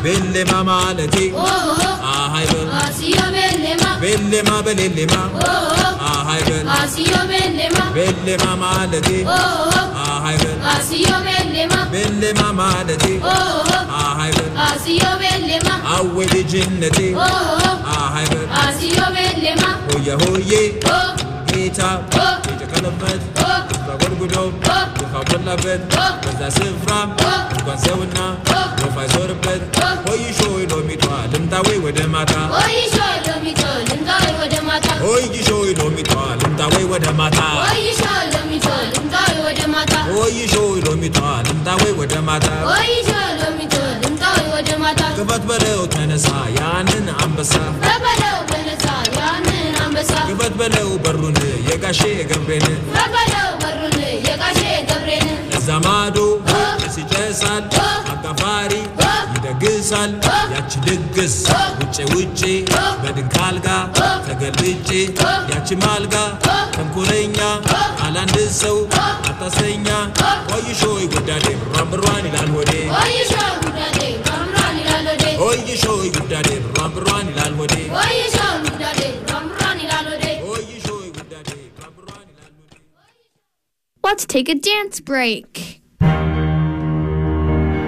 بلما مالتي هاي بل آسيو بلما بلما بلما هاي بل آسيو بلما بلما مالتي هاي بل آسيو بلما بلما مالتي هاي بل آسيو بلما أول جنتي هاي بل آسيو بلما هوية جيتا جيتا كلمات بقول قدوم بخبر لبد بس سفرام كون سونا وفاي زور بد هوي شوي لو ميتوا لمتاوي ودماتا هوي شوي لو ميتوا لمتاوي ودماتا هوي شوي لو ميتوا لمتاوي ودماتا هوي شوي لو ميتوا لمتاوي ودماتا هوي شوي لو ميتوا لمتاوي ودماتا هوي شوي لو ميتوا لمتاوي ودماتا كفت بلو تنسا يانن أمبسا ربلو تنسا يانن أمبسا كفت بلو برون يقاشي قبرين ربلو برون يقاشي قبرين زمادو ሲጨሳል አጋፋሪ ይደግሳል ያቺ ድግስ ውጪ በድንካልጋ ተገልብጬ ያቺ ማልጋ ተንኮለኛ አላንድ ሰው አታሰኛ ወይሾይ ጉዳዴ ራምብሯን ይላል ወዴ ወይሾይ ጉዳዴ ራምብሯን ይላል ወዴ ወይሾይ ጉዳዴ ራምብሯን ይላል ወዴ ወይሾይ ጉዳዴ ራምብሯን ይላል ወዴ ወይሾይ ጉዳዴ ራምብሯን ይላል ወዴ Let's take a dance break.